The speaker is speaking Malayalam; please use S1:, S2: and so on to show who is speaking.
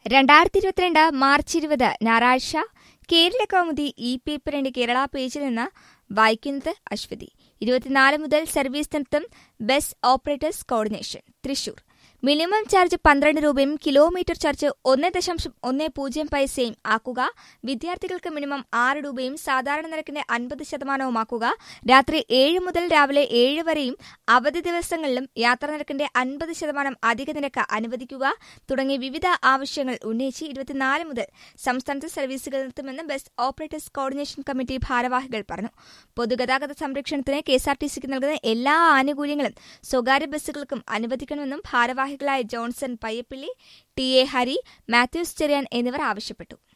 S1: 2022 മാർച്ച് 20 ഞായറാഴ്ച കേരള കൗമുദി ഈ പേപ്പറിന്റെ കേരള പേജിൽ നിന്ന് വായിക്കുന്നത് അശ്വതി. 24 മുതൽ സർവീസ് നിർത്തും bus operators coordination. Thrissur. Minimum charge 12 രൂപയും കിലോമീറ്റർ ചാർജ് 1.10 പൈസയും ആക്കുക. വിദ്യാർത്ഥികൾക്ക് മിനിമം 6 രൂപയും സാധാരണ നിരക്കിന്റെ 50% ആക്കുക. രാത്രി 7 മുതൽ രാവിലെ 7 വരെയും അവധി ദിവസങ്ങളിലും യാത്രാ നിരക്കിന്റെ 50% അധിക നിരക്ക് അനുവദിക്കുക തുടങ്ങിയ വിവിധ ആവശ്യങ്ങൾ ഉന്നയിച്ച് 24 മുതൽ സംസ്ഥാനത്ത് സർവീസുകൾ നിർത്തുമെന്ന് ബസ് ഓപ്പറേറ്റേഴ്സ് കോർഡിനേഷൻ കമ്മിറ്റി ഭാരവാഹികൾ പറഞ്ഞു. പൊതുഗതാഗത സംരക്ഷണത്തിന് കെഎസ്ആർടിസിക്ക് നൽകുന്ന എല്ലാ ആനുകൂല്യങ്ങളും സ്വകാര്യ ബസ്സുകൾക്കും അനുവദിക്കണമെന്നും ഭാരവാഹികളായ ജോൺസൺ പയ്യപ്പിള്ളി, ടി എ ഹരി, മാത്യൂസ് ചെറിയാൻ എന്നിവർ ആവശ്യപ്പെട്ടു.